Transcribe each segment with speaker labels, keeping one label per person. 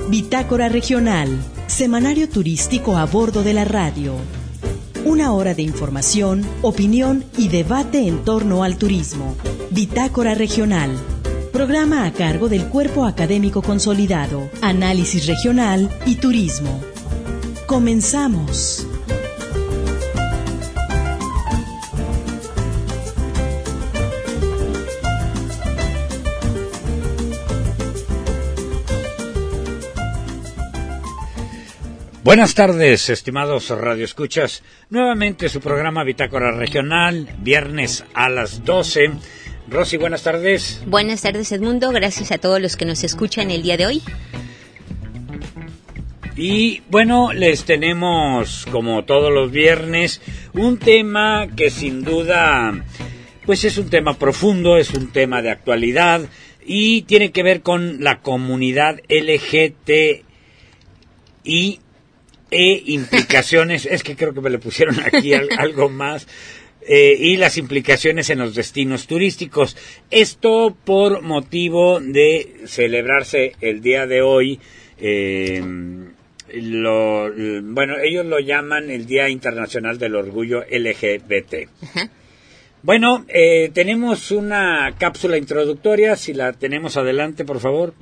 Speaker 1: Bitácora Regional, semanario turístico a bordo de la radio. Una hora de información, opinión y debate en torno al turismo. Bitácora Regional, programa a cargo del Cuerpo Académico Consolidado, Análisis Regional y Turismo. Comenzamos.
Speaker 2: Buenas tardes, estimados radioescuchas. Nuevamente su programa Bitácora Regional, viernes a las 12. Rosy, buenas tardes.
Speaker 3: Buenas tardes, Edmundo. Gracias a todos los que nos escuchan el día de hoy.
Speaker 2: Y bueno, les tenemos, como todos los viernes, un tema que sin duda, pues es un tema profundo, es un tema de actualidad y tiene que ver con la comunidad LGTBI implicaciones, es que creo que me le pusieron aquí algo más, y las implicaciones en los destinos turísticos. Esto por motivo de celebrarse el día de hoy, bueno, ellos lo llaman el Día Internacional del Orgullo LGBT. Uh-huh. Bueno, tenemos una cápsula introductoria, si la tenemos adelante, por favor.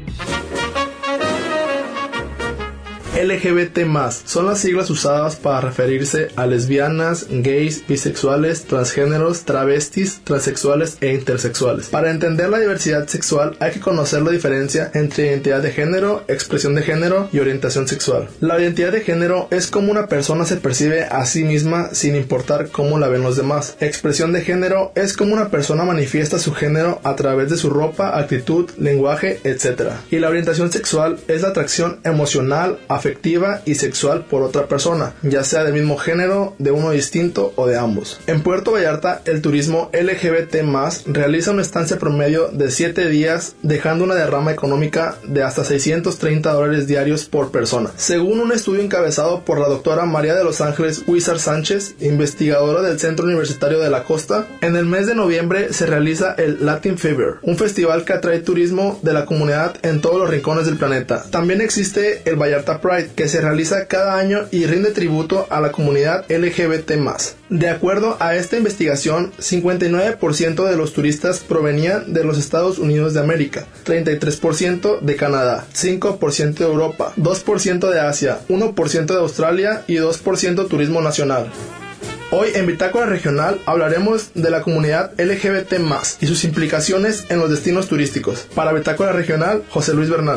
Speaker 4: LGBT+, son las siglas usadas para referirse a lesbianas, gays, bisexuales, transgéneros, travestis, transexuales e intersexuales. Para entender la diversidad sexual hay que conocer la diferencia entre identidad de género, expresión de género y orientación sexual. La identidad de género es cómo una persona se percibe a sí misma sin importar cómo la ven los demás. Expresión de género es cómo una persona manifiesta su género a través de su ropa, actitud, lenguaje, etc. Y la orientación sexual es la atracción emocional, afectiva y sexual por otra persona, ya sea del mismo género, de uno distinto o de ambos. En Puerto Vallarta, el turismo LGBT+ realiza una estancia promedio de 7 días, dejando una derrama económica de hasta $630 diarios por persona. Según un estudio encabezado por la doctora María de los Ángeles Huizar Sánchez, investigadora del Centro Universitario de la Costa, en el mes de noviembre se realiza el Latin Fever, un festival que atrae turismo de la comunidad en todos los rincones del planeta. También existe el Vallarta Pride, que se realiza cada año y rinde tributo a la comunidad LGBT+. De acuerdo a esta investigación, 59% de los turistas provenían de los Estados Unidos de América, 33% de Canadá, 5% de Europa, 2% de Asia, 1% de Australia y 2% turismo nacional. Hoy en Bitácora Regional hablaremos de la comunidad LGBT+, y sus implicaciones en los destinos turísticos. Para Bitácora Regional, José Luis Bernal.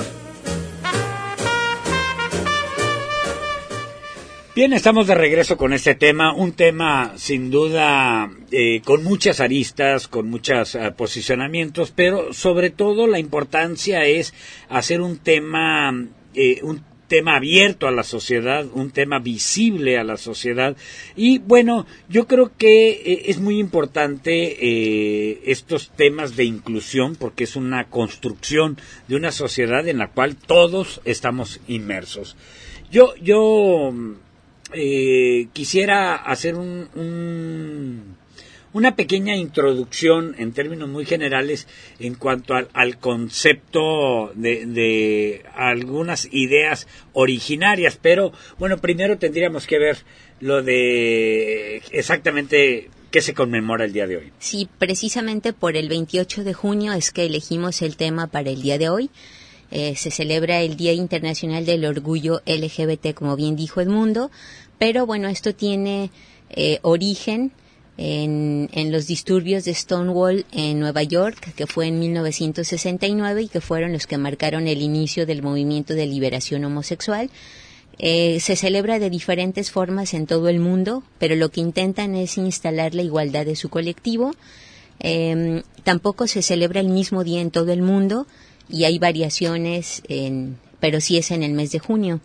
Speaker 2: Bien, estamos de regreso con este tema, un tema sin duda con muchas aristas, con muchos posicionamientos, pero sobre todo la importancia es hacer un tema abierto a la sociedad, un tema visible a la sociedad. Y bueno, yo creo que es muy importante estos temas de inclusión, porque es una construcción de una sociedad en la cual todos estamos inmersos. Yo quisiera hacer una pequeña introducción en términos muy generales en cuanto al concepto de algunas ideas originarias, pero bueno, primero tendríamos que ver lo de exactamente qué se conmemora el día de hoy.
Speaker 3: Sí, precisamente por el 28 de junio es que elegimos el tema para el día de hoy. Se celebra el Día Internacional del Orgullo LGBT, como bien dijo Edmundo, pero bueno, esto tiene origen en los disturbios de Stonewall en Nueva York, que fue en 1969 y que fueron los que marcaron el inicio del movimiento de liberación homosexual. Se celebra de diferentes formas en todo el mundo, pero lo que intentan es instalar la igualdad de su colectivo. Tampoco se celebra el mismo día en todo el mundo, y hay variaciones, pero sí es en el mes de junio.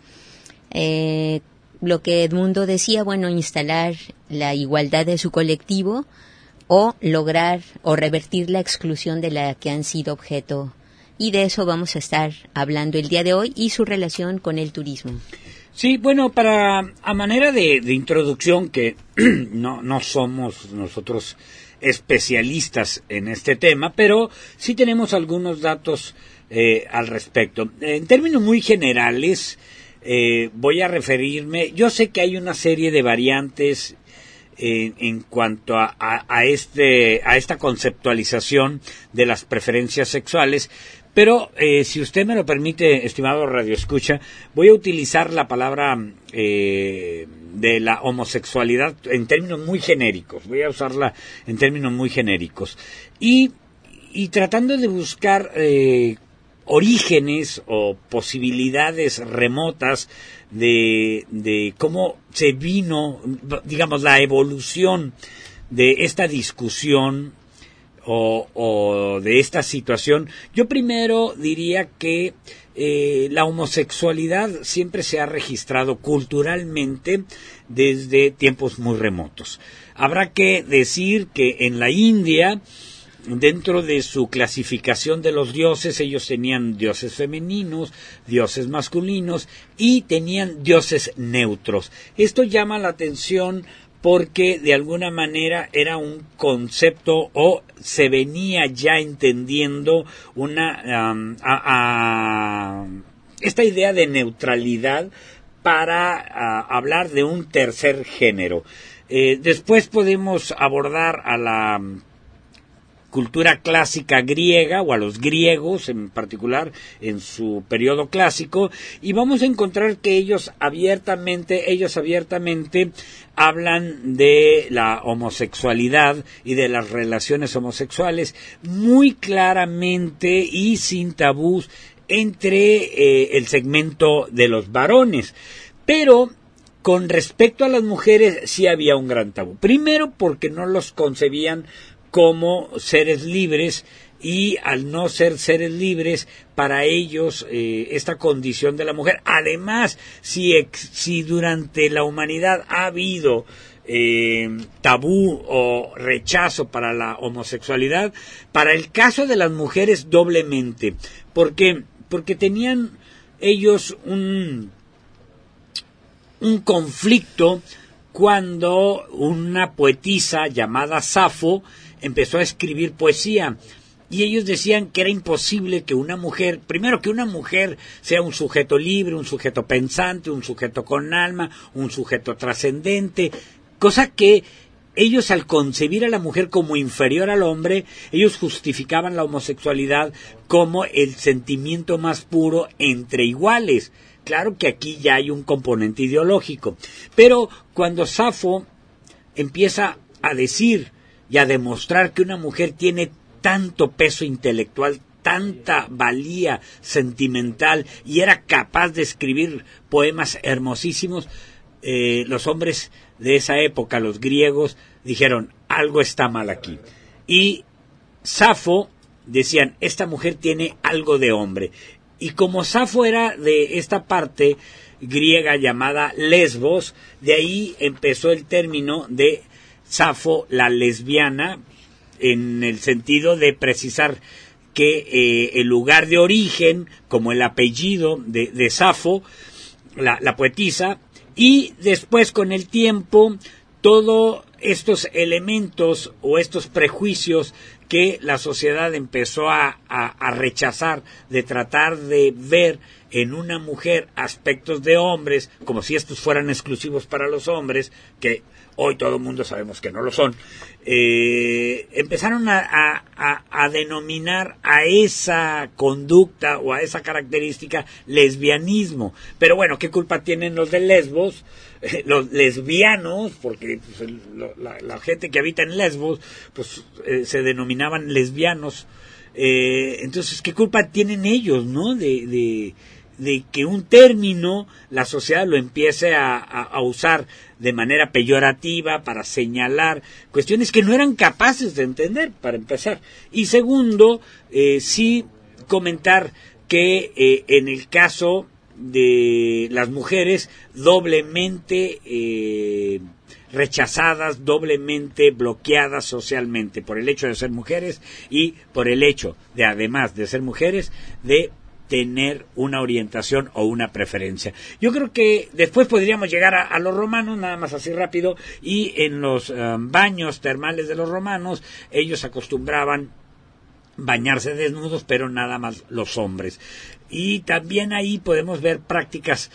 Speaker 3: Lo que Edmundo decía, bueno, instalar la igualdad de su colectivo o lograr o revertir la exclusión de la que han sido objeto. Y de eso vamos a estar hablando el día de hoy y su relación con el turismo.
Speaker 2: Sí, bueno, a manera de introducción, que no somos nosotros especialistas en este tema, pero sí tenemos algunos datos al respecto. En términos muy generales, voy a referirme, yo sé que hay una serie de variantes en cuanto a esta conceptualización de las preferencias sexuales, pero si usted me lo permite, estimado radioescucha, voy a utilizar la palabra de la homosexualidad en términos muy genéricos, voy a usarla en términos muy genéricos, y tratando de buscar orígenes o posibilidades remotas de cómo se vino, digamos, la evolución de esta discusión o de esta situación. Yo primero diría que la homosexualidad siempre se ha registrado culturalmente desde tiempos muy remotos. Habrá que decir que en la India, dentro de su clasificación de los dioses, ellos tenían dioses femeninos, dioses masculinos y tenían dioses neutros. Esto llama la atención porque de alguna manera era un concepto o se venía ya entendiendo esta idea de neutralidad para hablar de un tercer género. Después podemos abordar a la cultura clásica griega o a los griegos en particular en su periodo clásico, y vamos a encontrar que ellos abiertamente hablan de la homosexualidad y de las relaciones homosexuales muy claramente y sin tabús entre el segmento de los varones. Pero con respecto a las mujeres sí había un gran tabú. Primero porque no los concebían como seres libres, y al no ser seres libres, para ellos esta condición de la mujer, además si durante la humanidad ha habido tabú o rechazo para la homosexualidad, para el caso de las mujeres doblemente, porque tenían ellos un conflicto cuando una poetisa llamada Safo empezó a escribir poesía, y ellos decían que era imposible que una mujer, primero que una mujer sea un sujeto libre, un sujeto pensante, un sujeto con alma, un sujeto trascendente, cosa que ellos, al concebir a la mujer como inferior al hombre, ellos justificaban la homosexualidad como el sentimiento más puro entre iguales. Claro que aquí ya hay un componente ideológico, pero cuando Safo empieza a decir y a demostrar que una mujer tiene tanto peso intelectual, tanta valía sentimental, y era capaz de escribir poemas hermosísimos, los hombres de esa época, los griegos, dijeron, algo está mal aquí. Y Safo, decían, esta mujer tiene algo de hombre. Y como Safo era de esta parte griega llamada Lesbos, de ahí empezó el término de Safo la lesbiana, en el sentido de precisar que el lugar de origen, como el apellido de Safo, la poetisa, y después con el tiempo todos estos elementos o estos prejuicios que la sociedad empezó a rechazar, de tratar de ver en una mujer aspectos de hombres, como si estos fueran exclusivos para los hombres, que hoy todo el mundo sabemos que no lo son, empezaron a denominar a esa conducta o a esa característica lesbianismo. Pero bueno, ¿qué culpa tienen los de Lesbos? Los lesbianos, porque pues, la gente que habita en Lesbos pues se denominaban lesbianos. Entonces, ¿qué culpa tienen ellos, no? De que un término la sociedad lo empiece a usar de manera peyorativa para señalar cuestiones que no eran capaces de entender, para empezar. Y segundo, sí comentar que en el caso de las mujeres, doblemente rechazadas, doblemente bloqueadas socialmente, por el hecho de ser mujeres y por el hecho de, además de ser mujeres, de tener una orientación o una preferencia. Yo creo que después podríamos llegar a los romanos, nada más así rápido, y en los baños termales de los romanos, ellos acostumbraban bañarse desnudos, pero nada más los hombres. Y también ahí podemos ver prácticas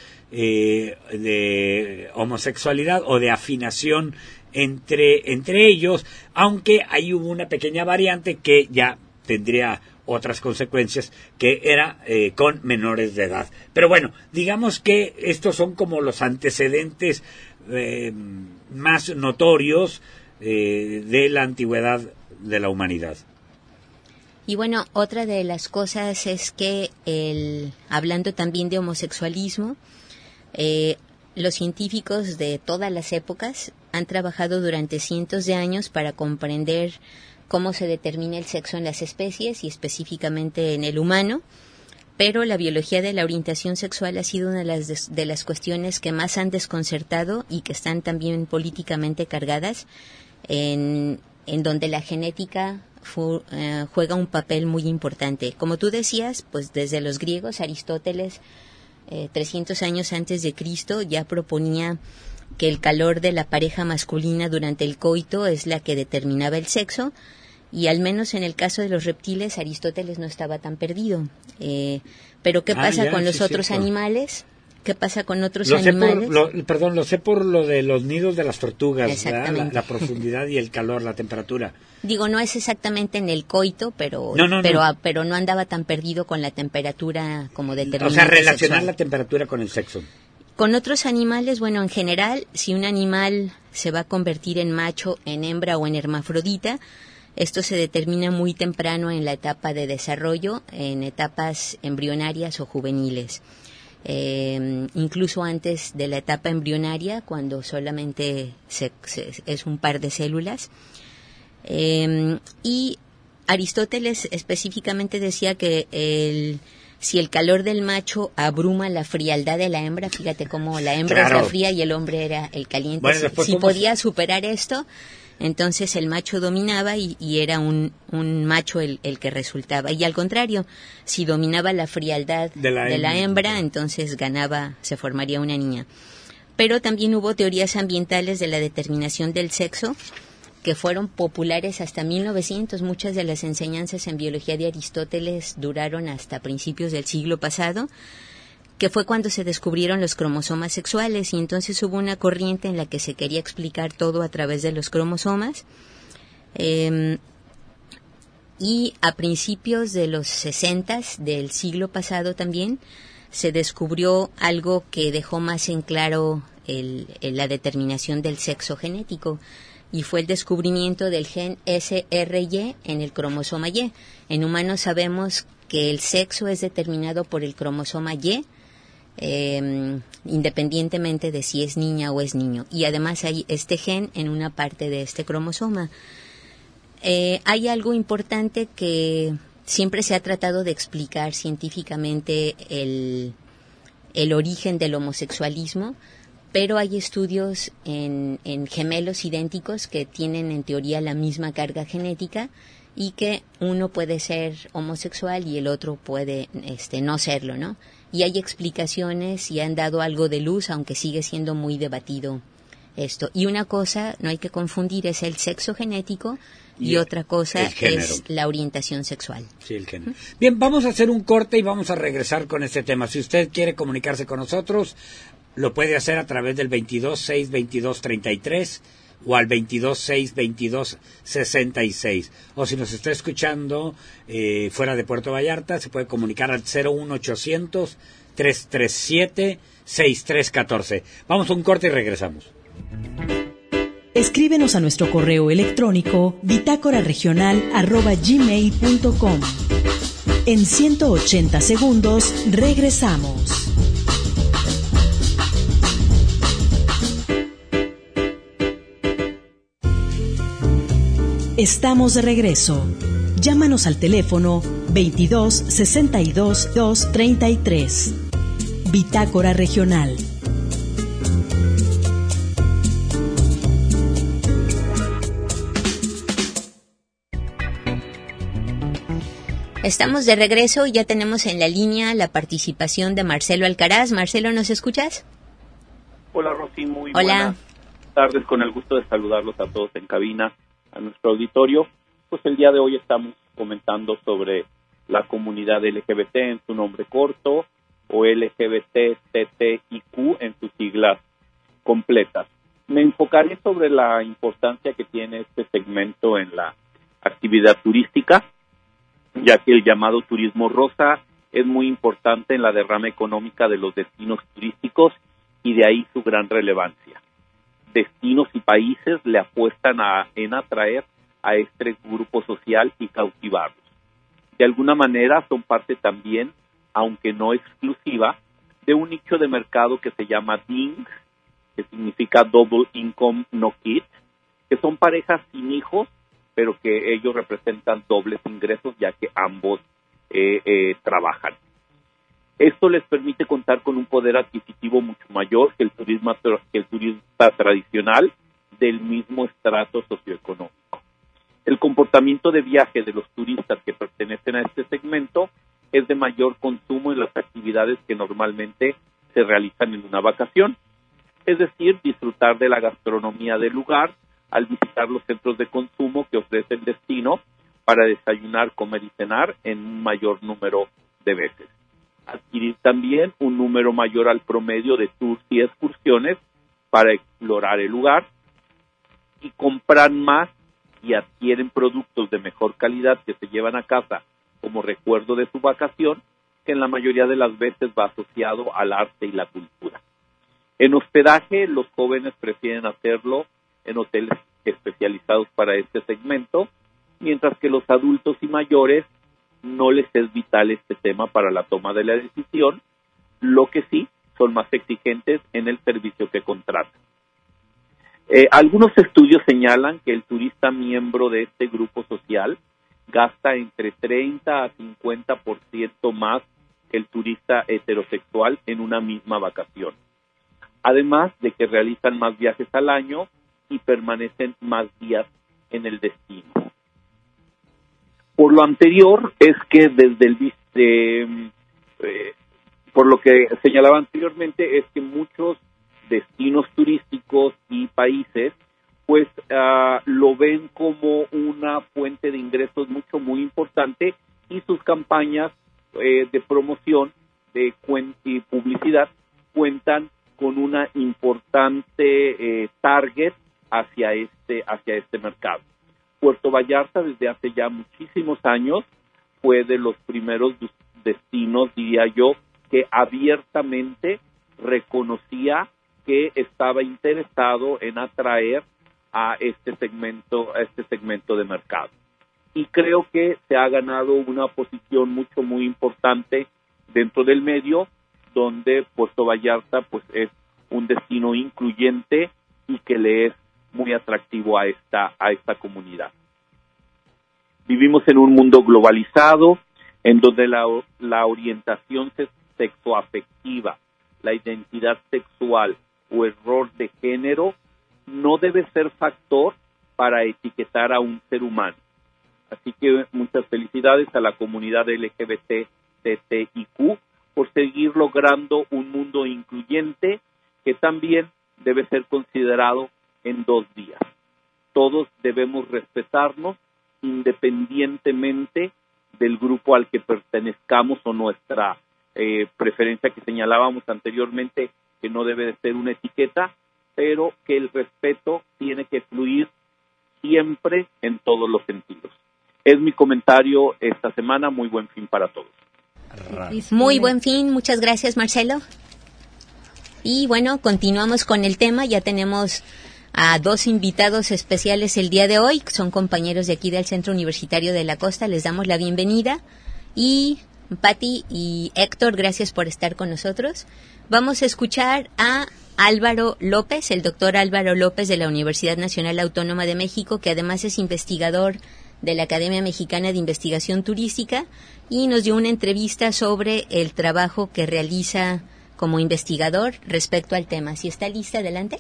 Speaker 2: de homosexualidad o de afinación entre ellos, aunque ahí hubo una pequeña variante que ya tendría otras consecuencias, que era con menores de edad. Pero bueno, digamos que estos son como los antecedentes más notorios de la antigüedad de la humanidad.
Speaker 3: Y bueno, otra de las cosas es que, hablando también de homosexualismo, los científicos de todas las épocas han trabajado durante cientos de años para comprender cómo se determina el sexo en las especies y específicamente en el humano, pero la biología de la orientación sexual ha sido una de las cuestiones que más han desconcertado y que están también políticamente cargadas, en donde la genética juega un papel muy importante. Como tú decías, pues desde los griegos, Aristóteles, 300 años antes de Cristo, ya proponía que el calor de la pareja masculina durante el coito es la que determinaba el sexo, y al menos en el caso de los reptiles, Aristóteles no estaba tan perdido. Pero ¿qué pasa con los otros animales? ¿Qué pasa con otros animales?
Speaker 2: Lo sé por lo de los nidos de las tortugas,
Speaker 3: exactamente.
Speaker 2: La profundidad y el calor, la temperatura.
Speaker 3: Digo, no es exactamente en el coito, pero no andaba tan perdido con la temperatura como determinante.
Speaker 2: O sea, relacionar
Speaker 3: sexual.
Speaker 2: La temperatura con el sexo.
Speaker 3: Con otros animales, bueno, en general, si un animal se va a convertir en macho, en hembra o en hermafrodita, esto se determina muy temprano en la etapa de desarrollo, en etapas embrionarias o juveniles. Incluso antes de la etapa embrionaria, cuando solamente es un par de células. Y Aristóteles específicamente decía que si el calor del macho abruma la frialdad de la hembra, fíjate cómo la hembra es la fría y el hombre era el caliente. Bueno, si podía superar esto, entonces el macho dominaba y era un macho el que resultaba. Y al contrario, si dominaba la frialdad de la hembra, entonces se formaría una niña. Pero también hubo teorías ambientales de la determinación del sexo que fueron populares hasta 1900. Muchas de las enseñanzas en biología de Aristóteles duraron hasta principios del siglo pasado, que fue cuando se descubrieron los cromosomas sexuales, y entonces hubo una corriente en la que se quería explicar todo a través de los cromosomas. Y a principios de los 60 del siglo pasado también se descubrió algo que dejó más en claro la determinación del sexo genético, y fue el descubrimiento del gen SRY en el cromosoma Y. En humanos sabemos que el sexo es determinado por el cromosoma Y, independientemente de si es niña o es niño, y además hay este gen en una parte de este cromosoma. Hay algo importante que siempre se ha tratado de explicar científicamente, el origen del homosexualismo, pero hay estudios en gemelos idénticos que tienen en teoría la misma carga genética, y que uno puede ser homosexual y el otro puede no serlo, ¿no? Y hay explicaciones y han dado algo de luz, aunque sigue siendo muy debatido esto. Y una cosa, no hay que confundir, es el sexo genético, y otra cosa es la orientación sexual.
Speaker 2: Sí, el género. Bien, vamos a hacer un corte y vamos a regresar con este tema. Si usted quiere comunicarse con nosotros, lo puede hacer a través del 22-6-22-33 o al 22-6-22-66. O si nos está escuchando fuera de Puerto Vallarta, se puede comunicar al 01800-337-6314. Vamos a un corte y regresamos.
Speaker 1: Escríbenos a nuestro correo electrónico bitácoraregional@gmail.com. En 180 segundos regresamos. Estamos de regreso. Llámanos al teléfono 22 62 233. Bitácora Regional.
Speaker 3: Estamos de regreso y ya tenemos en la línea la participación de Marcelo Alcaraz. Marcelo, ¿nos escuchas?
Speaker 5: Hola, Rosy, muy
Speaker 3: Hola.
Speaker 5: buenas tardes, con el gusto de saludarlos a todos en cabina, a nuestro auditorio. Pues el día de hoy estamos comentando sobre la comunidad LGBT en su nombre corto o LGBTTIQ en sus siglas completas. Me enfocaré sobre la importancia que tiene este segmento en la actividad turística, ya que el llamado turismo rosa es muy importante en la derrama económica de los destinos turísticos y de ahí su gran relevancia. Destinos y países le apuestan en atraer a este grupo social y cautivarlos. De alguna manera son parte también, aunque no exclusiva, de un nicho de mercado que se llama DING, que significa Double Income No Kids, que son parejas sin hijos, pero que ellos representan dobles ingresos, ya que ambos trabajan. Esto les permite contar con un poder adquisitivo mucho mayor que el turista tradicional del mismo estrato socioeconómico. El comportamiento de viaje de los turistas que pertenecen a este segmento es de mayor consumo en las actividades que normalmente se realizan en una vacación, es decir, disfrutar de la gastronomía del lugar al visitar los centros de consumo que ofrece el destino para desayunar, comer y cenar en un mayor número de veces. Adquirir también un número mayor al promedio de tours y excursiones para explorar el lugar y comprar más y adquieren productos de mejor calidad que se llevan a casa como recuerdo de su vacación, que en la mayoría de las veces va asociado al arte y la cultura. En hospedaje, los jóvenes prefieren hacerlo en hoteles especializados para este segmento, mientras que los adultos y mayores no les es vital este tema para la toma de la decisión, lo que sí son más exigentes en el servicio que contratan. Algunos estudios señalan que el turista miembro de este grupo social gasta entre 30 a 50% más que el turista heterosexual en una misma vacación. Además de que realizan más viajes al año y permanecen más días en el destino. Por lo anterior, es que por lo que señalaba anteriormente, es que muchos destinos turísticos y países pues lo ven como una fuente de ingresos muy importante, y sus campañas de promoción y publicidad cuentan con una importante target hacia este mercado. Puerto Vallarta desde hace ya muchísimos años fue de los primeros destinos, diría yo, que abiertamente reconocía que estaba interesado en atraer a este segmento de mercado. Y creo que se ha ganado una posición muy importante dentro del medio, donde Puerto Vallarta pues es un destino incluyente y que le es muy atractivo a esta comunidad. Vivimos en un mundo globalizado en donde la orientación sexoafectiva, la identidad sexual o el rol de género no debe ser factor para etiquetar a un ser humano. Así que muchas felicidades a la comunidad LGBTTIQ por seguir logrando un mundo incluyente que también debe ser considerado en 2 días. Todos debemos respetarnos independientemente del grupo al que pertenezcamos o nuestra preferencia que señalábamos anteriormente, que no debe de ser una etiqueta, pero que el respeto tiene que fluir siempre en todos los sentidos. Es mi comentario esta semana. Muy buen fin para todos.
Speaker 3: Muy buen fin, muchas gracias, Marcelo. Y bueno, continuamos con el tema. Ya tenemos a 2 invitados especiales el día de hoy. Son compañeros de aquí del Centro Universitario de la Costa. Les damos la bienvenida. Y Pati y Héctor, gracias por estar con nosotros. Vamos a escuchar a Álvaro López, el doctor Álvaro López de la Universidad Nacional Autónoma de México, que además es investigador de la Academia Mexicana de Investigación Turística, y nos dio una entrevista sobre el trabajo que realiza como investigador respecto al tema. Si está lista, adelante.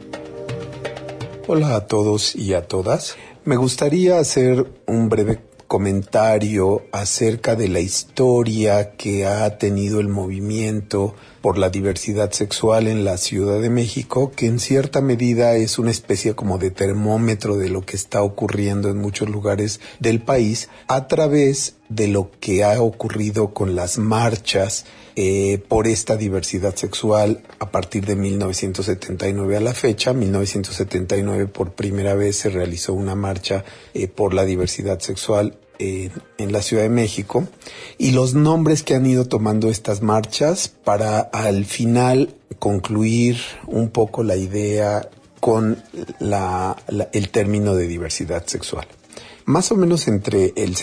Speaker 6: Hola a todos y a todas. Me gustaría hacer un breve comentario acerca de la historia que ha tenido el movimiento por la diversidad sexual en la Ciudad de México, que en cierta medida es una especie como de termómetro de lo que está ocurriendo en muchos lugares del país, a través de lo que ha ocurrido con las marchas por esta diversidad sexual a partir de 1979 a la fecha. 1979 por primera vez se realizó una marcha por la diversidad sexual en la Ciudad de México, y los nombres que han ido tomando estas marchas para al final concluir un poco la idea con el término de diversidad sexual. Más o menos entre el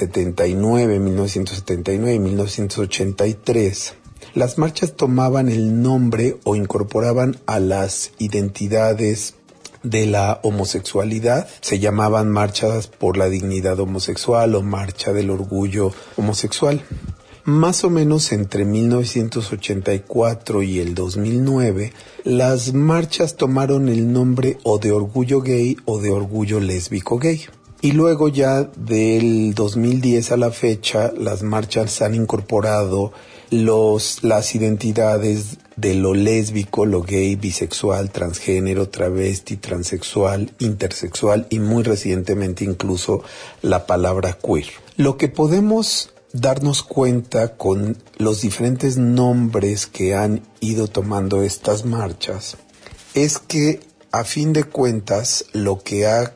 Speaker 6: 1979 y 1983, las marchas tomaban el nombre o incorporaban a las identidades de la homosexualidad. Se llamaban marchas por la dignidad homosexual o marcha del orgullo homosexual. Más o menos entre 1984 y el 2009, las marchas tomaron el nombre o de orgullo gay o de orgullo lésbico gay. Y luego ya del 2010 a la fecha, las marchas han incorporado las identidades de lo lésbico, lo gay, bisexual, transgénero, travesti, transexual, intersexual y muy recientemente incluso la palabra queer. Lo que podemos darnos cuenta con los diferentes nombres que han ido tomando estas marchas es que a fin de cuentas lo que ha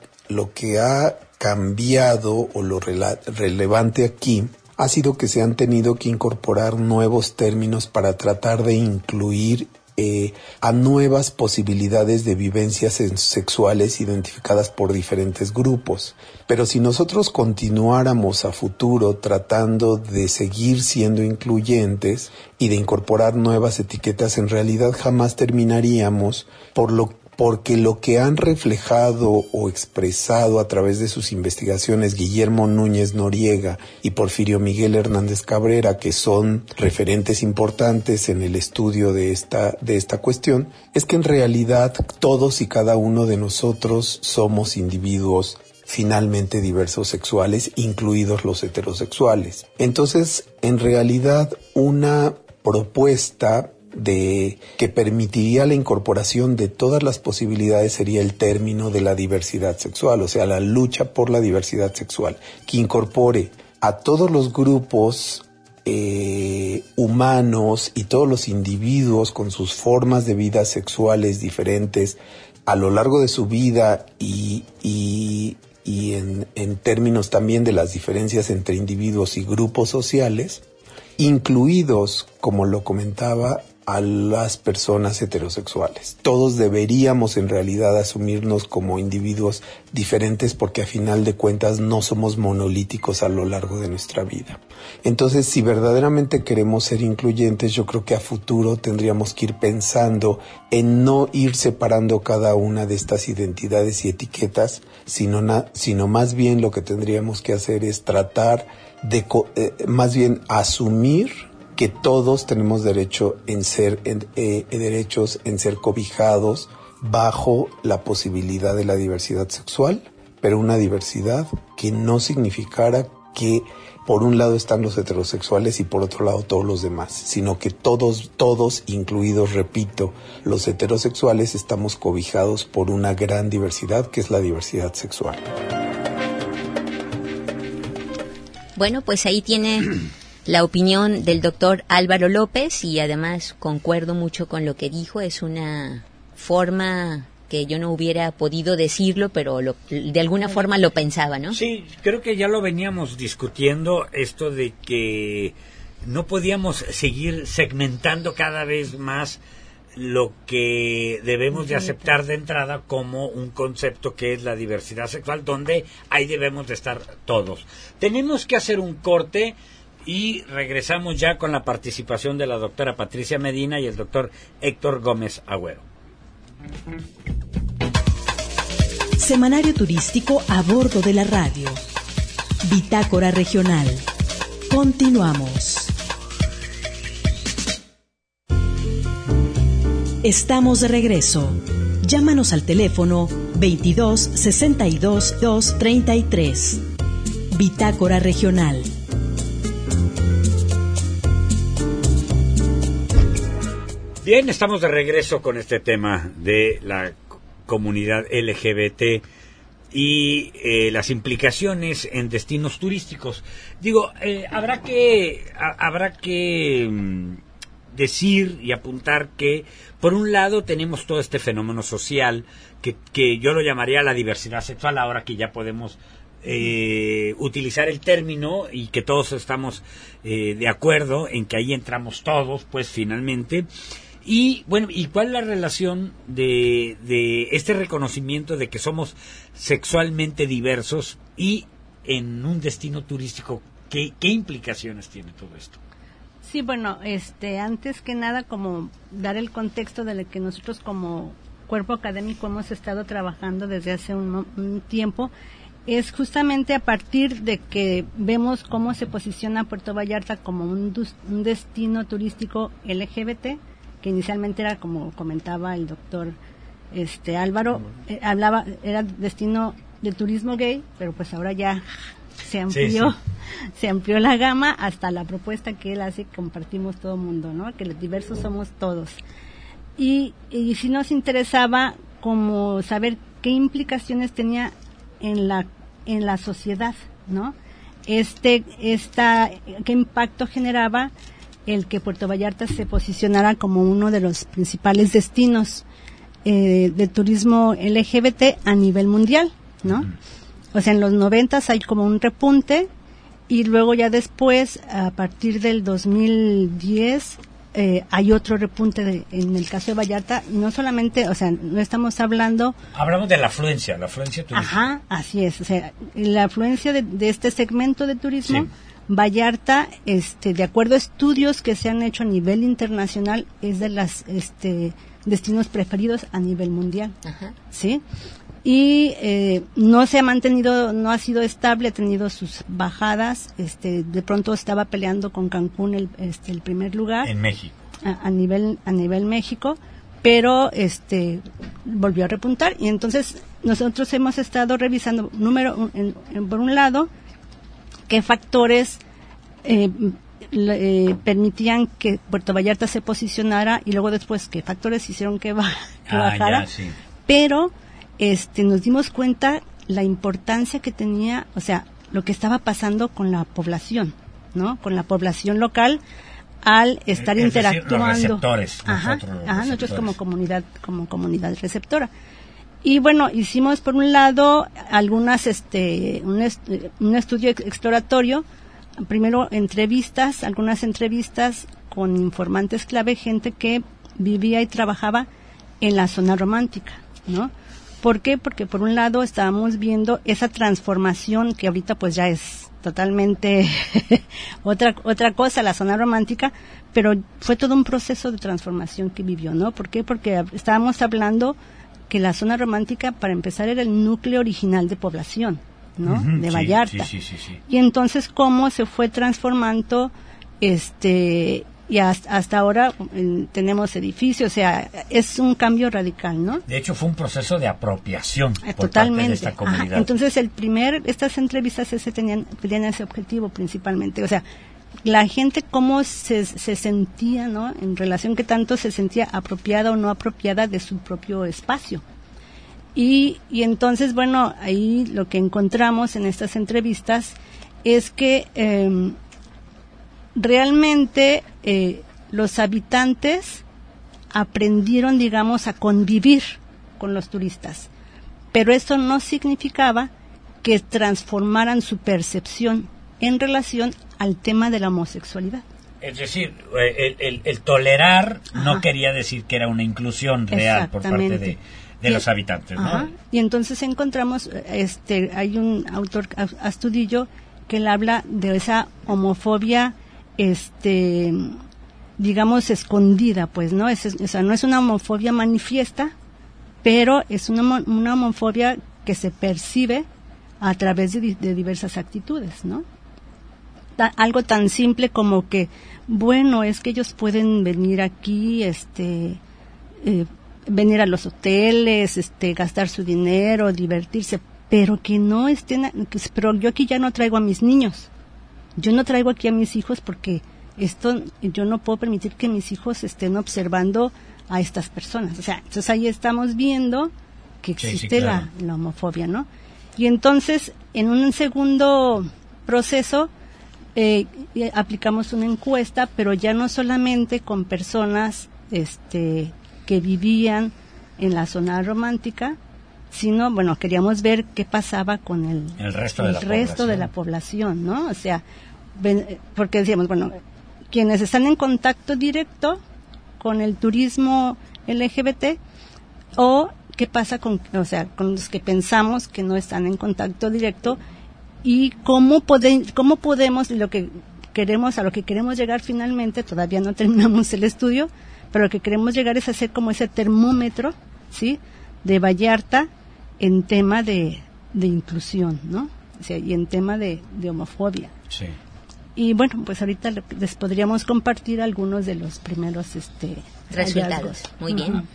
Speaker 6: cambiado o lo relevante aquí ha sido que se han tenido que incorporar nuevos términos para tratar de incluir a nuevas posibilidades de vivencias sexuales identificadas por diferentes grupos. Pero si nosotros continuáramos a futuro tratando de seguir siendo incluyentes y de incorporar nuevas etiquetas, en realidad jamás terminaríamos, porque lo que han reflejado o expresado a través de sus investigaciones Guillermo Núñez Noriega y Porfirio Miguel Hernández Cabrera, que son referentes importantes en el estudio de esta cuestión, es que en realidad todos y cada uno de nosotros somos individuos finalmente diversos sexuales, incluidos los heterosexuales. Entonces, en realidad, una propuesta que permitiría la incorporación de todas las posibilidades sería el término de la diversidad sexual, o sea, la lucha por la diversidad sexual, que incorpore a todos los grupos humanos y todos los individuos con sus formas de vida sexuales diferentes a lo largo de su vida y en términos también de las diferencias entre individuos y grupos sociales, incluidos, como lo comentaba, a las personas heterosexuales. Todos deberíamos en realidad asumirnos como individuos diferentes porque a final de cuentas no somos monolíticos a lo largo de nuestra vida. Entonces, si verdaderamente queremos ser incluyentes, yo creo que a futuro tendríamos que ir pensando en no ir separando cada una de estas identidades y etiquetas, sino más bien lo que tendríamos que hacer es tratar de más bien asumir que todos tenemos derechos en ser cobijados bajo la posibilidad de la diversidad sexual, pero una diversidad que no significara que por un lado están los heterosexuales y por otro lado todos los demás, sino que todos, incluidos, repito, los heterosexuales, estamos cobijados por una gran diversidad que es la diversidad sexual.
Speaker 3: Bueno, pues ahí tiene la opinión del doctor Álvaro López y además concuerdo mucho con lo que dijo. Es una forma que yo no hubiera podido decirlo, pero de alguna forma lo pensaba, ¿no?
Speaker 2: Sí, creo que ya lo veníamos discutiendo, esto de que no podíamos seguir segmentando cada vez más lo que debemos de aceptar de entrada como un concepto que es la diversidad sexual, donde ahí debemos de estar todos. Tenemos que hacer un corte y regresamos ya con la participación de la doctora Patricia Medina y el doctor Héctor Gómez Agüero.
Speaker 1: Semanario turístico a bordo de la radio. Bitácora regional. Continuamos. Estamos de regreso. Llámanos al teléfono 22 62 233. Bitácora Regional.
Speaker 2: Bien, estamos de regreso con este tema de la comunidad LGBT y las implicaciones en destinos turísticos. Digo, habrá que decir y apuntar que, por un lado, tenemos todo este fenómeno social que yo lo llamaría la diversidad sexual, ahora que ya podemos utilizar el término y que todos estamos de acuerdo en que ahí entramos todos, pues finalmente. Y bueno, ¿y cuál es la relación de este reconocimiento de que somos sexualmente diversos y en un destino turístico? ¿Qué implicaciones tiene todo esto?
Speaker 7: Sí, bueno, antes que nada, como dar el contexto de lo que nosotros como cuerpo académico hemos estado trabajando desde hace un tiempo, es justamente a partir de que vemos cómo se posiciona Puerto Vallarta como un destino turístico LGBT, que inicialmente era, como comentaba el doctor Álvaro, era destino de turismo gay, pero pues ahora ya se amplió, se amplió la gama hasta la propuesta que él hace, compartimos todo el mundo, ¿no? Que los diversos somos todos. Y si nos interesaba como saber qué implicaciones tenía en la sociedad, ¿no? Qué impacto generaba el que Puerto Vallarta se posicionara como uno de los principales destinos de turismo LGBT a nivel mundial, ¿no? O sea, en los 90s hay como un repunte y luego ya después, a partir del 2010, hay otro repunte en el caso de Vallarta. No solamente, o sea, no estamos hablando...
Speaker 2: Hablamos de la afluencia turística.
Speaker 7: Ajá, así es. O sea, la afluencia de este segmento de turismo... Sí. Vallarta, de acuerdo a estudios que se han hecho a nivel internacional, es de los destinos preferidos a nivel mundial. Ajá. ¿Sí? Y no se ha mantenido, no ha sido estable, ha tenido sus bajadas. De pronto estaba peleando con Cancún el primer lugar.
Speaker 2: En México.
Speaker 7: A nivel México, pero volvió a repuntar. Y entonces nosotros hemos estado revisando, por un lado, qué factores permitían que Puerto Vallarta se posicionara y luego después qué factores hicieron que bajara. Ya, sí. Pero nos dimos cuenta la importancia que tenía, o sea, lo que estaba pasando con la población, ¿no? Con la población local al estar interactuando.
Speaker 2: Decir, los receptores.
Speaker 7: Nosotros como comunidad receptora. Y bueno, hicimos por un lado un estudio exploratorio, primero algunas entrevistas con informantes clave, gente que vivía y trabajaba en la zona romántica, ¿no? ¿Por qué? Porque por un lado estábamos viendo esa transformación que ahorita pues ya es totalmente otra cosa, la zona romántica, pero fue todo un proceso de transformación que vivió, ¿no? ¿Por qué? Porque estábamos hablando que la zona romántica, para empezar, era el núcleo original de población, ¿no? Uh-huh, de Vallarta. Sí. Y entonces, cómo se fue transformando, y hasta ahora tenemos edificios, o sea, es un cambio radical, ¿no?
Speaker 2: De hecho, fue un proceso de apropiación por parte de esta comunidad.
Speaker 7: Ajá. Entonces, estas entrevistas tenían ese objetivo principalmente, o sea, la gente cómo se sentía, ¿no? En relación que tanto se sentía apropiada o no apropiada de su propio espacio. Y entonces, bueno, ahí lo que encontramos en estas entrevistas es que realmente los habitantes aprendieron, digamos, a convivir con los turistas. Pero eso no significaba que transformaran su percepción en relación al tema de la homosexualidad.
Speaker 2: Es decir, el tolerar no quería decir que era una inclusión real por parte de los habitantes, ¿no?
Speaker 7: Ajá. Y entonces encontramos, hay un autor, Astudillo, que él habla de esa homofobia, digamos, escondida, pues, ¿no? O sea, no es una homofobia manifiesta, pero es una homofobia que se percibe a través de diversas actitudes, ¿no? Algo tan simple como que, bueno, es que ellos pueden venir aquí, venir a los hoteles, gastar su dinero, divertirse, pero que no estén, pero yo aquí ya no traigo a mis niños, yo no traigo aquí a mis hijos porque yo no puedo permitir que mis hijos estén observando a estas personas. O sea, entonces ahí estamos viendo que existe la homofobia, ¿no? Y entonces, en un segundo proceso, aplicamos una encuesta, pero ya no solamente con personas que vivían en la zona romántica, sino, bueno, queríamos ver qué pasaba con el resto de la población, ¿no? O sea, porque decíamos, bueno, quienes están en contacto directo con el turismo LGBT, o qué pasa con los que pensamos que no están en contacto directo, y cómo podemos, a lo que queremos llegar finalmente. Todavía no terminamos el estudio, pero lo que queremos llegar es hacer como ese termómetro, ¿sí?, de Vallarta en tema de inclusión, ¿no? O sea, y en tema de homofobia.
Speaker 2: Sí.
Speaker 7: Y bueno, pues ahorita les podríamos compartir algunos de los primeros
Speaker 3: resultados.
Speaker 7: hallazgos.
Speaker 3: Muy bien.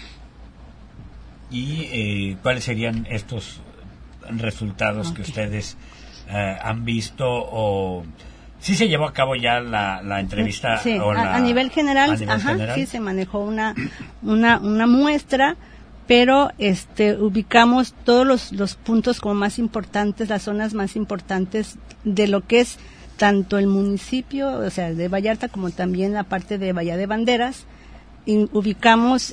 Speaker 2: ¿Y cuáles serían estos resultados que ustedes han visto? O sí se llevó a cabo ya la entrevista.
Speaker 7: Sí, a nivel general, sí se manejó una muestra, pero ubicamos todos los puntos como más importantes, las zonas más importantes de lo que es tanto el municipio, o sea, de Vallarta, como también la parte de Bahía de Banderas. Y ubicamos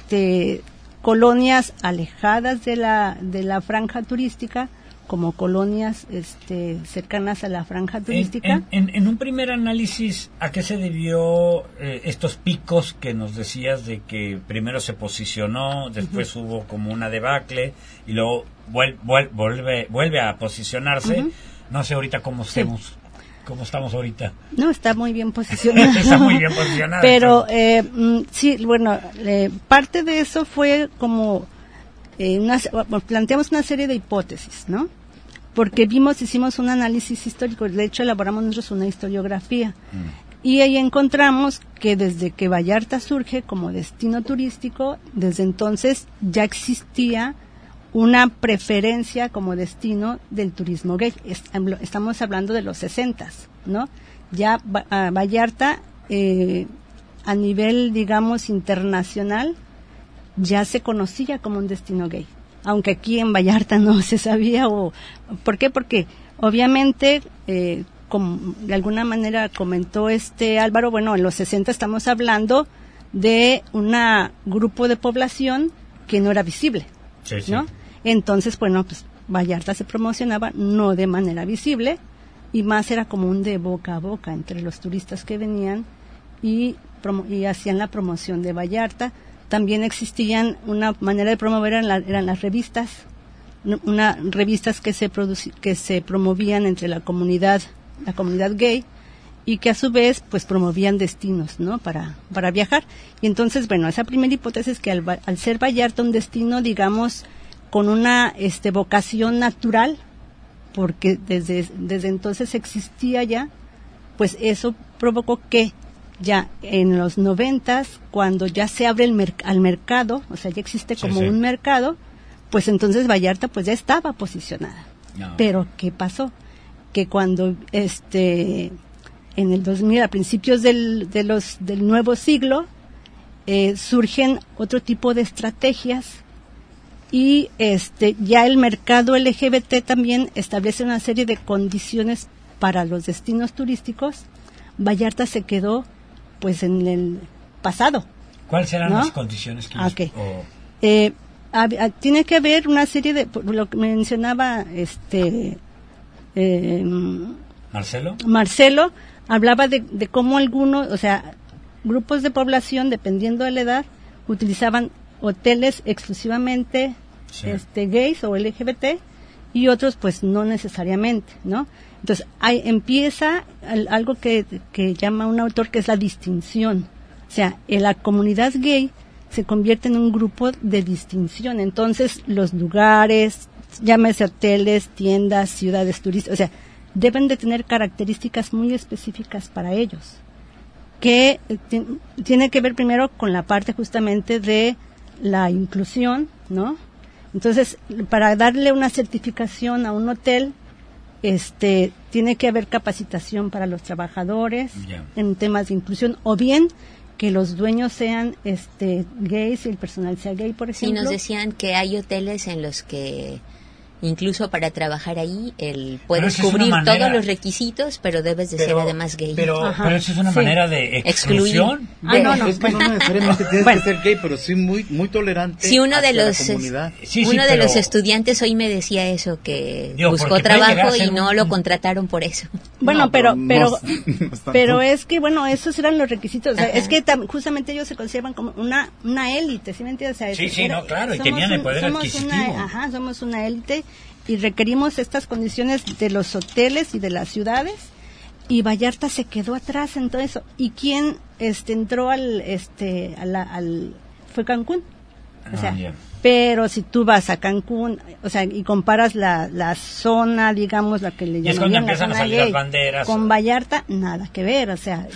Speaker 7: colonias alejadas de la franja turística, como colonias cercanas a la franja turística.
Speaker 2: En un primer análisis, ¿a qué se debió estos picos que nos decías de que primero se posicionó, después hubo como una debacle y luego vuelve a posicionarse? No sé ahorita cómo estamos ahorita. No,
Speaker 7: está muy bien posicionado.
Speaker 2: Está muy bien posicionado.
Speaker 7: Pero sí, bueno, parte de eso fue como planteamos una serie de hipótesis, ¿no? Porque hicimos un análisis histórico, de hecho elaboramos nosotros una historiografía. Y ahí encontramos que desde que Vallarta surge como destino turístico, desde entonces ya existía una preferencia como destino del turismo gay. Estamos hablando de los 60s, ¿no? Ya Vallarta, a nivel, digamos, internacional, ya se conocía como un destino gay. Aunque aquí en Vallarta no se sabía. ¿Por qué? Porque obviamente, como de alguna manera comentó Álvaro, bueno, en los 60 estamos hablando de un grupo de población que no era visible, ¿no? Entonces, bueno, pues Vallarta se promocionaba no de manera visible, y más era como un de boca a boca entre los turistas que venían y hacían la promoción de Vallarta. También existían una manera de promover, eran las revistas, revistas que se promovían entre la comunidad gay, y que a su vez pues promovían destinos, ¿no?, para viajar. Y entonces, bueno, esa primera hipótesis es que al ser Vallarta un destino, digamos, con una vocación natural, porque desde entonces existía ya, pues eso provocó que ya en los 90s, cuando ya se abre al mercado, o sea, ya existe como un mercado, pues entonces Vallarta pues ya estaba posicionada. No. Pero ¿qué pasó? Que cuando en el 2000, a principios del nuevo siglo, surgen otro tipo de estrategias, y ya el mercado LGBT también establece una serie de condiciones para los destinos turísticos. Vallarta se quedó pues en el pasado.
Speaker 2: ¿Cuáles serán las condiciones que
Speaker 7: tiene que haber una serie de, lo que mencionaba Marcelo hablaba de cómo algunos, o sea, grupos de población, dependiendo de la edad, utilizaban hoteles exclusivamente gays o LGBT, y otros pues no necesariamente, ¿no? Entonces empieza algo que llama un autor, que es la distinción. O sea, la comunidad gay se convierte en un grupo de distinción. Entonces los lugares, llámese hoteles, tiendas, ciudades turísticas, o sea, deben de tener características muy específicas para ellos, que tiene que ver primero con la parte justamente de la inclusión, ¿no? Entonces, para darle una certificación a un hotel, tiene que haber capacitación para los trabajadores en temas de inclusión, o bien que los dueños sean gays y el personal sea gay, por ejemplo.
Speaker 3: Sí, nos decían que hay hoteles en los que incluso para trabajar ahí puedes cubrir todos los requisitos, pero debes de ser además gay.
Speaker 2: Pero eso es una manera de exclusión.
Speaker 7: No.
Speaker 8: Es que no necesariamente tienes que ser gay, pero sí muy tolerante.
Speaker 3: Sí, uno de los
Speaker 8: comunidad.
Speaker 3: de los estudiantes hoy me decía eso, que buscó trabajo y no lo contrataron por eso.
Speaker 7: Bueno, pero es que esos eran los requisitos. O sea, es que justamente ellos se consideran como una élite, ¿sí me entiendes? O sea,
Speaker 2: claro, y tenían el poder adquisitivo.
Speaker 7: Somos una élite y requerimos estas condiciones de los hoteles y de las ciudades, y Vallarta se quedó atrás en todo eso. ¿Y quién entró fue Cancún? O sea, pero si tú vas a Cancún, o sea, y comparas la zona, digamos, la que le llaman,
Speaker 2: es cuando empiezan a salir las banderas,
Speaker 7: con Vallarta, nada que ver. O sea,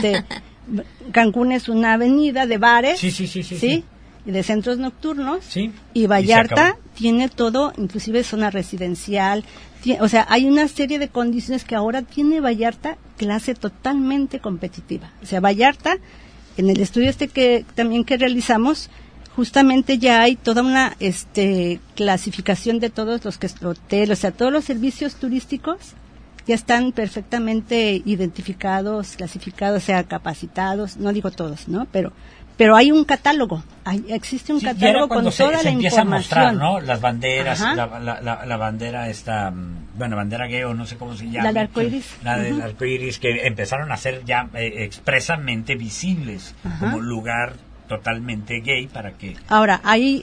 Speaker 7: Cancún es una avenida de bares, sí, y de centros nocturnos, y Vallarta tiene todo, inclusive zona residencial, o sea, hay una serie de condiciones que ahora tiene Vallarta, que la hace totalmente competitiva. O sea, Vallarta, en el estudio que realizamos, justamente ya hay toda una clasificación de todos los hoteles, o sea, todos los servicios turísticos ya están perfectamente identificados, clasificados, o sea, capacitados, no digo todos, ¿no? Pero hay un catálogo, existe un catálogo con toda la información.
Speaker 2: A mostrar, ¿no? Las banderas, la bandera esta, bandera gay, o no sé cómo se llama.
Speaker 7: La del arcoíris.
Speaker 2: La del arcoíris, que empezaron a ser ya expresamente visibles como lugar totalmente gay para que...
Speaker 7: Ahora,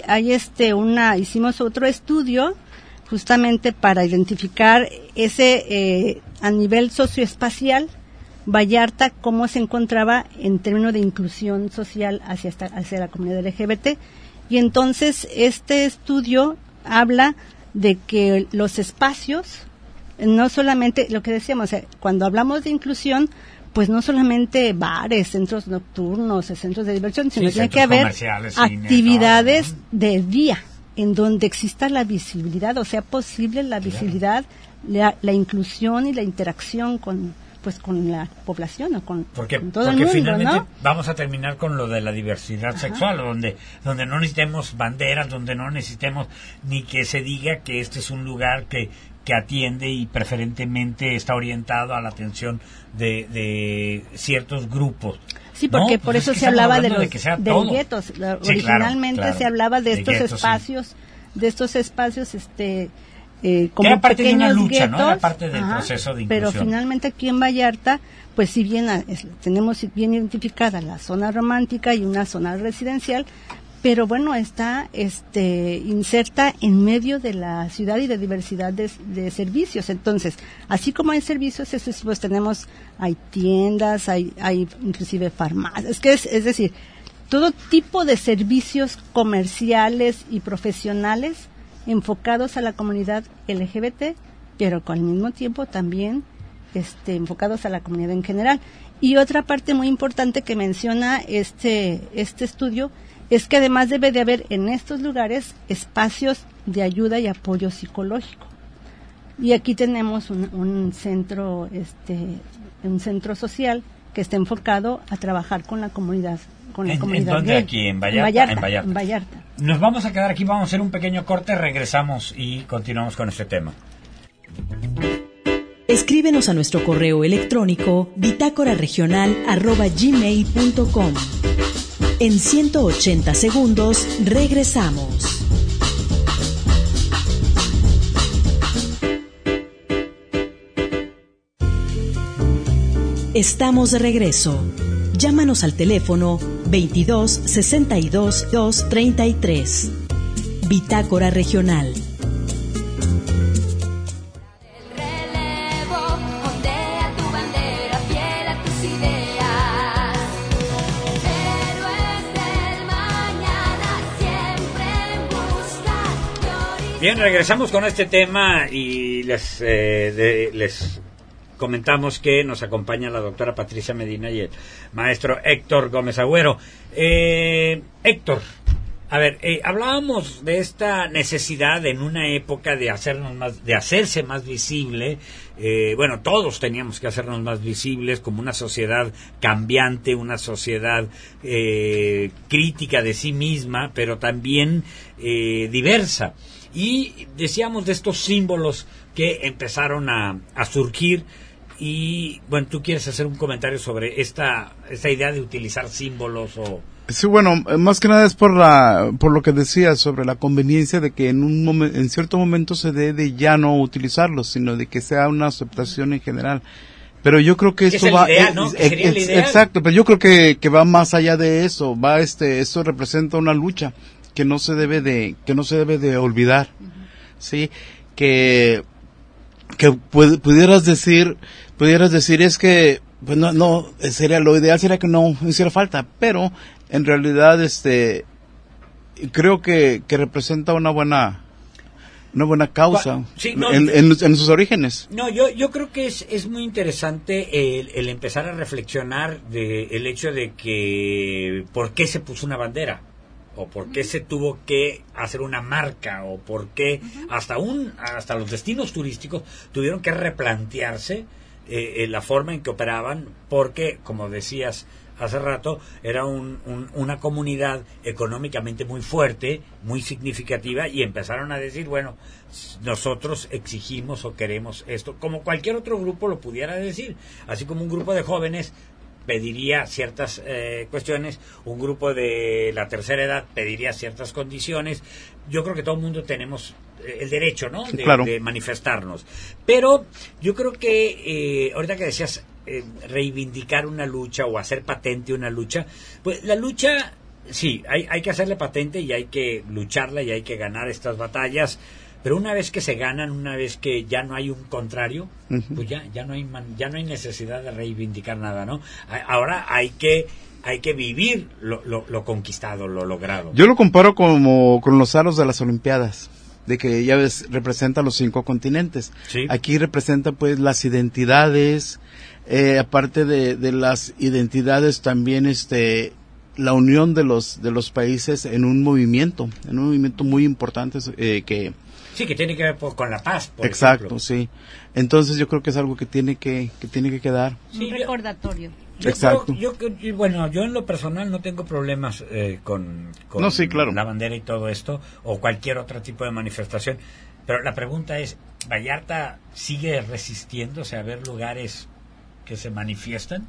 Speaker 7: hicimos otro estudio justamente para identificar ese, a nivel socioespacial, Vallarta, cómo se encontraba en términos de inclusión social hacia la comunidad LGBT. Y entonces este estudio habla de que los espacios, no solamente lo que decíamos, cuando hablamos de inclusión, pues no solamente bares, centros nocturnos, centros de diversión, sino tiene que haber actividades de día en donde exista la visibilidad, o sea, posible la visibilidad, la inclusión y la interacción con la población o con todo el mundo,
Speaker 2: finalmente,
Speaker 7: ¿no?
Speaker 2: Vamos a terminar con lo de la diversidad sexual, donde no necesitemos banderas, donde no necesitemos ni que se diga que este es un lugar que atiende y preferentemente está orientado a la atención de ciertos grupos.
Speaker 7: Sí, porque por eso se hablaba de los guetos. Originalmente se hablaba de estos espacios, como
Speaker 2: era parte
Speaker 7: pequeños
Speaker 2: de una lucha,
Speaker 7: guetos,
Speaker 2: ¿no? Era parte del proceso de inclusión.
Speaker 7: Pero finalmente aquí en Vallarta, pues si bien tenemos bien identificada la zona romántica y una zona residencial, pero está inserta en medio de la ciudad y de diversidad de servicios. Entonces, así como hay servicios, pues hay tiendas, hay inclusive farmacias, es decir, todo tipo de servicios comerciales y profesionales enfocados a la comunidad LGBT, pero al mismo tiempo también enfocados a la comunidad en general. Y otra parte muy importante que menciona este estudio es que además debe de haber en estos lugares espacios de ayuda y apoyo psicológico. Y aquí tenemos un centro social que está enfocado a trabajar con la comunidad. ¿En
Speaker 2: dónde?
Speaker 7: Gay.
Speaker 2: Aquí, en Vallarta.
Speaker 7: En Vallarta.
Speaker 2: Nos vamos a quedar aquí, vamos a hacer un pequeño corte, regresamos y continuamos con este tema.
Speaker 1: Escríbenos a nuestro correo electrónico bitácoraregional@gmail.com. En 180 segundos regresamos. Estamos de regreso. Llámanos al teléfono 22 62 233. Bitácora Regional.
Speaker 2: Bien, regresamos con este tema y les comentamos que nos acompaña la doctora Patricia Medina y el maestro Héctor Gómez Agüero. Héctor, A ver, hablábamos de esta necesidad en una época de hacerse más visible. Bueno, todos teníamos que hacernos más visibles como una sociedad cambiante, una sociedad crítica de sí misma, pero también diversa. Y decíamos de estos símbolos que empezaron a surgir. Y bueno, ¿tú quieres hacer un comentario sobre esta idea de utilizar símbolos o...?
Speaker 9: Sí, bueno, más que nada es por lo que decías sobre la conveniencia de que en cierto momento se debe ya no utilizarlos, sino de que sea una aceptación en general. Pero yo creo que esto va,
Speaker 2: ideal, ¿no? Que sería el ideal.
Speaker 9: Exacto, pero yo creo que va más allá de eso. Esto representa una lucha que no se debe de olvidar. Sí, que pudieras decir es que pues no sería lo ideal, sería que no hiciera falta, pero en realidad creo que representa una buena causa. Sí, no, en sus orígenes.
Speaker 2: No, yo creo que es muy interesante el empezar a reflexionar el hecho de que por qué se puso una bandera, o por qué se tuvo que hacer una marca, o por qué hasta los destinos turísticos tuvieron que replantearse la forma en que operaban, porque, como decías hace rato, era una comunidad económicamente muy fuerte, muy significativa, y empezaron a decir, bueno, nosotros exigimos o queremos esto, como cualquier otro grupo lo pudiera decir, así como un grupo de jóvenes pediría ciertas cuestiones, un grupo de la tercera edad pediría ciertas condiciones. Yo creo que todo el mundo tenemos el derecho, ¿no? De manifestarnos. Pero yo creo que ahorita que decías reivindicar una lucha o hacer patente una lucha, pues la lucha, sí, hay que hacerle patente y hay que lucharla y hay que ganar estas batallas. Pero una vez que se ganan, una vez que ya no hay un contrario, pues ya no hay necesidad de reivindicar nada, ¿no? Ahora hay que vivir lo conquistado, lo logrado.
Speaker 9: Yo lo comparo como con los aros de las Olimpiadas, de que ya ves, representa los 5 continentes. ¿Sí? Aquí representa pues las identidades, aparte de las identidades también la unión de los países en un movimiento muy importante que
Speaker 2: sí, que tiene que ver con la paz, por
Speaker 9: exacto,
Speaker 2: ejemplo.
Speaker 9: Sí. Entonces yo creo que es algo que tiene que quedar.
Speaker 7: Sí, un recordatorio.
Speaker 9: Exacto.
Speaker 2: Yo en lo personal no tengo problemas con
Speaker 9: no, sí, claro,
Speaker 2: la bandera y todo esto, o cualquier otro tipo de manifestación. Pero la pregunta es, ¿Vallarta sigue resistiéndose a ver lugares que se manifiestan?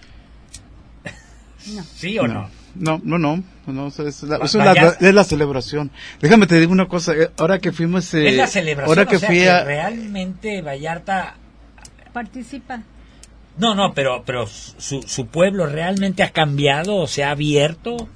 Speaker 7: No.
Speaker 2: ¿Sí o no?
Speaker 9: No, es la celebración. Déjame te digo una cosa, ahora que fuimos...
Speaker 2: es la celebración, ahora que que realmente Vallarta...
Speaker 7: participa.
Speaker 2: No, pero su pueblo realmente ha cambiado, o se ha abierto.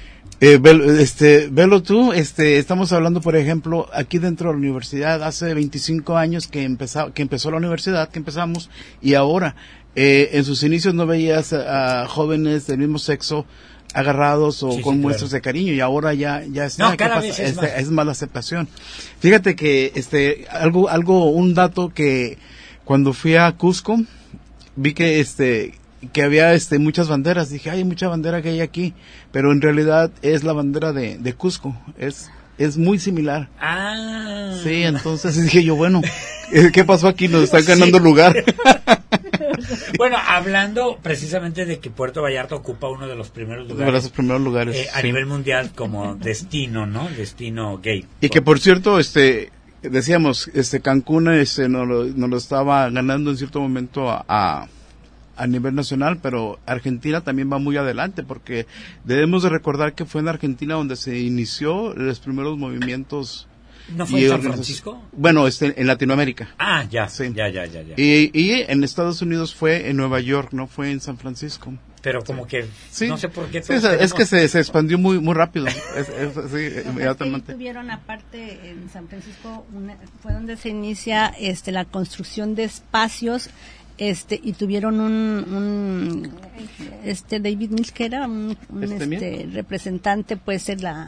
Speaker 9: Velo tú, estamos hablando, por ejemplo, aquí dentro de la universidad, hace 25 años que empezó la universidad, que empezamos, y ahora, en sus inicios no veías a jóvenes del mismo sexo agarrados o con muestras de cariño, y ahora ya está,
Speaker 2: no, cada vez
Speaker 9: es más la aceptación. Fíjate que un dato que cuando fui a Cusco vi que había muchas banderas. Dije, hay mucha bandera que hay aquí, pero en realidad es la bandera de Cusco, es muy similar.
Speaker 2: Ah.
Speaker 9: Sí, entonces dije yo, bueno, ¿qué pasó aquí? Nos están ganando lugar.
Speaker 2: Bueno, hablando precisamente de que Puerto Vallarta ocupa uno de los primeros lugares, a nivel mundial como destino, ¿no? Destino gay.
Speaker 9: Y que por cierto, decíamos, Cancún nos lo estaba ganando en cierto momento a nivel nacional, pero Argentina también va muy adelante, porque debemos de recordar que fue en Argentina donde se inició los primeros movimientos.
Speaker 2: ¿No fue en San Francisco?
Speaker 9: Bueno, en Latinoamérica.
Speaker 2: Ah, ya,
Speaker 9: sí.
Speaker 2: Ya.
Speaker 9: Y en Estados Unidos fue en Nueva York, no fue en San Francisco.
Speaker 2: Pero como que,
Speaker 9: sí,
Speaker 2: no sé por qué.
Speaker 9: Sí, es que se expandió muy rápido. Inmediatamente.
Speaker 7: Tuvieron aparte en San Francisco, fue donde se inicia la construcción de espacios, y tuvieron un David Mills, que era un representante pues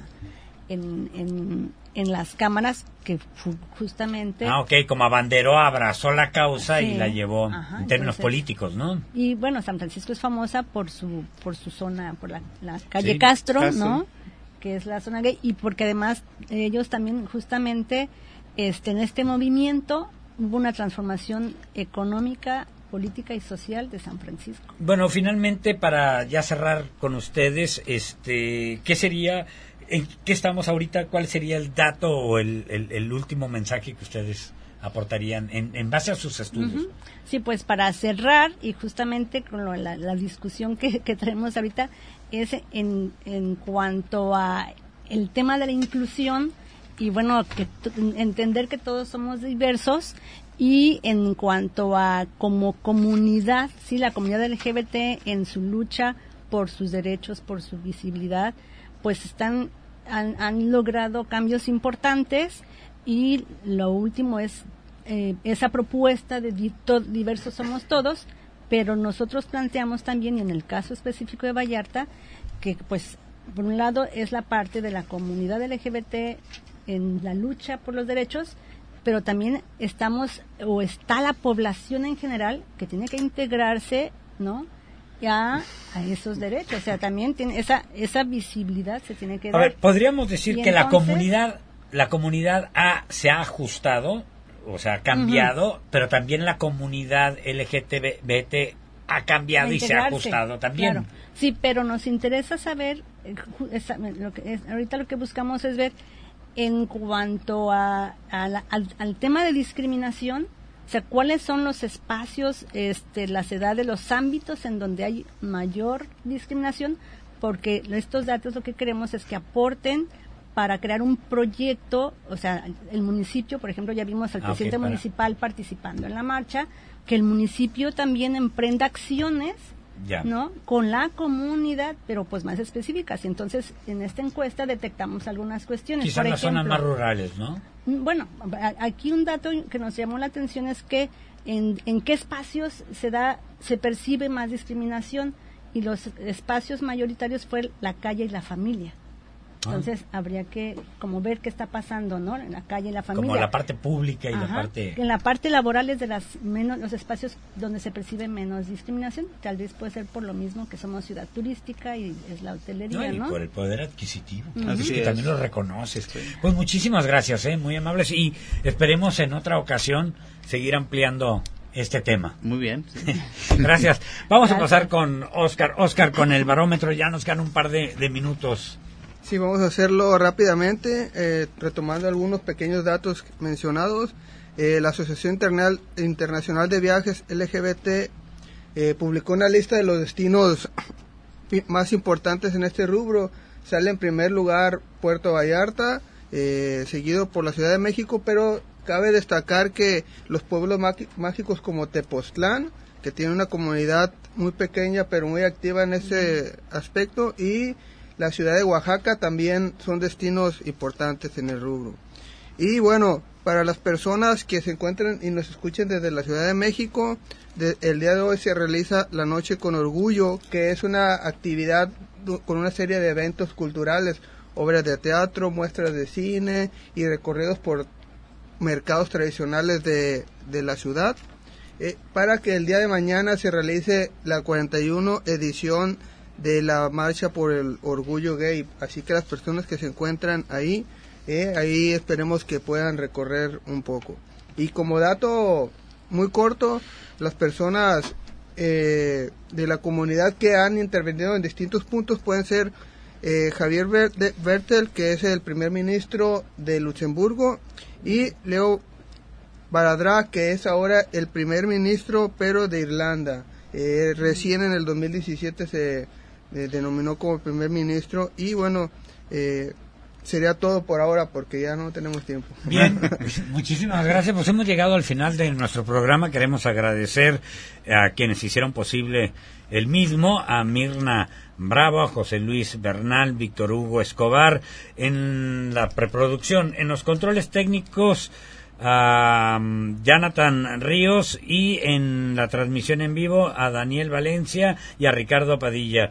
Speaker 7: en las cámaras, que justamente...
Speaker 2: Ah, ok, como abanderó, abrazó la causa, sí, y la llevó,
Speaker 7: ajá,
Speaker 2: en términos políticos, ¿no?
Speaker 7: Y bueno, San Francisco es famosa por su zona, por la calle, sí, Castro, ¿no? que es la zona gay, y porque además ellos también justamente en este movimiento hubo una transformación económica, política y social de San Francisco.
Speaker 2: Bueno, finalmente, para ya cerrar con ustedes, ¿qué sería, en qué estamos ahorita, cuál sería el dato o el último mensaje que ustedes aportarían en base a sus estudios?
Speaker 7: Uh-huh. Sí, pues para cerrar, y justamente con la discusión que traemos ahorita, es en cuanto a el tema de la inclusión, y bueno, entender que todos somos diversos, y en cuanto a como comunidad, sí, la comunidad LGBT en su lucha por sus derechos, por su visibilidad, pues han logrado cambios importantes, y lo último es esa propuesta de diversos somos todos, pero nosotros planteamos también, y en el caso específico de Vallarta, que pues por un lado es la parte de la comunidad LGBT en la lucha por los derechos, pero también está la población en general que tiene que integrarse, ¿no?, a esos derechos. O sea, también tiene esa visibilidad se tiene que dar.
Speaker 2: A ver, podríamos decir que
Speaker 7: entonces,
Speaker 2: la comunidad se ha ajustado, o sea, ha cambiado, uh-huh, pero también la comunidad LGBT ha cambiado y se ha ajustado también.
Speaker 7: Claro. Sí, pero nos interesa saber, ahorita lo que buscamos es ver en cuanto al tema de discriminación, o sea, cuáles son los espacios, las edades, los ámbitos en donde hay mayor discriminación, porque estos datos lo que queremos es que aporten para crear un proyecto, o sea, el municipio, por ejemplo, ya vimos al presidente municipal participando en la marcha, que el municipio también emprenda acciones, ¿no?, con la comunidad, pero pues más específicas. Y entonces, en esta encuesta detectamos algunas cuestiones.
Speaker 2: Quizás en las zonas más rurales, ¿no?
Speaker 7: Bueno, aquí un dato que nos llamó la atención es que en qué espacios se percibe más discriminación, y los espacios mayoritarios fue la calle y la familia. Entonces habría que como ver qué está pasando, ¿no?, en la calle y la familia.
Speaker 2: Como la parte pública y la parte...
Speaker 7: En la parte laboral es de los espacios donde se percibe menos discriminación. Tal vez puede ser por lo mismo que somos ciudad turística y es la hotelería, ¿no?
Speaker 2: Y por el poder adquisitivo.
Speaker 7: Uh-huh.
Speaker 2: Así que también lo reconoces. Sí. Pues muchísimas gracias, muy amables, y esperemos en otra ocasión seguir ampliando este tema.
Speaker 9: Muy bien. Sí.
Speaker 2: Gracias. Vamos a pasar con Oscar. Oscar, con el barómetro ya nos quedan un par de minutos.
Speaker 10: Sí, vamos a hacerlo rápidamente, retomando algunos pequeños datos mencionados. La Asociación Internacional de Viajes LGBT publicó una lista de los destinos más importantes en este rubro. Sale en primer lugar Puerto Vallarta, seguido por la Ciudad de México, pero cabe destacar que los pueblos mágicos como Tepoztlán, que tiene una comunidad muy pequeña pero muy activa en ese aspecto, y la ciudad de Oaxaca también son destinos importantes en el rubro. Y bueno, para las personas que se encuentran y nos escuchen desde la Ciudad de México, el día de hoy se realiza la Noche con Orgullo, que es una actividad con una serie de eventos culturales, obras de teatro, muestras de cine y recorridos por mercados tradicionales de la ciudad, para que el día de mañana se realice la 41 edición de la marcha por el orgullo gay. Así que las personas que se encuentran ahí esperemos que puedan recorrer un poco. Y como dato muy corto, las personas de la comunidad que han intervenido en distintos puntos pueden ser Javier Bertel, que es el primer ministro de Luxemburgo, y Leo Varadkar, que es ahora el primer ministro pero de Irlanda. Recién en el 2017 se denominó como primer ministro. Y bueno, sería todo por ahora porque ya no tenemos tiempo.
Speaker 2: Bien, muchísimas gracias. Pues hemos llegado al final de nuestro programa. Queremos agradecer a quienes hicieron posible el mismo, a Mirna Bravo, a José Luis Bernal, Víctor Hugo Escobar en la preproducción, en los controles técnicos, a Jonathan Ríos, y en la transmisión en vivo a Daniel Valencia y a Ricardo Padilla,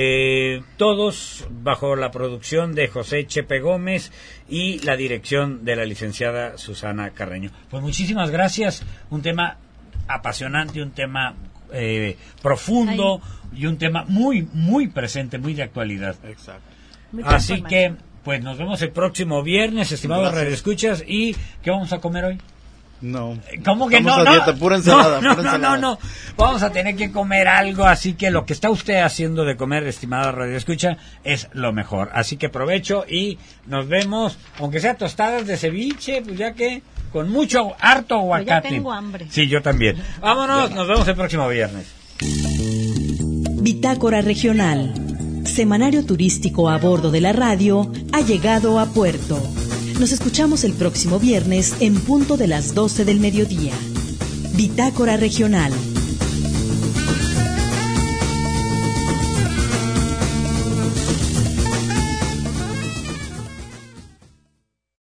Speaker 2: todos bajo la producción de José Chepe Gómez y la dirección de la licenciada Susana Carreño. Pues muchísimas gracias. Un tema apasionante, un tema profundo y un tema muy muy presente, muy de actualidad.
Speaker 9: Exacto.
Speaker 2: Así que, pues nos vemos el próximo viernes, estimados radioescuchas. ¿Y qué vamos a comer hoy?
Speaker 9: No.
Speaker 2: ¿Cómo que no?
Speaker 9: Dieta, pura ensalada,
Speaker 2: no. Vamos a tener que comer algo, así que lo que está usted haciendo de comer, estimada radioescucha, es lo mejor. Así que provecho y nos vemos, aunque sea tostadas de ceviche, pues ya que con mucho, harto aguacate.
Speaker 7: Yo ya tengo hambre.
Speaker 2: Sí, yo también. Vámonos, nos vemos el próximo viernes.
Speaker 1: Bitácora Regional, semanario turístico a bordo de la radio, ha llegado a puerto. Nos escuchamos el próximo viernes en punto de las 12 del mediodía. Bitácora Regional.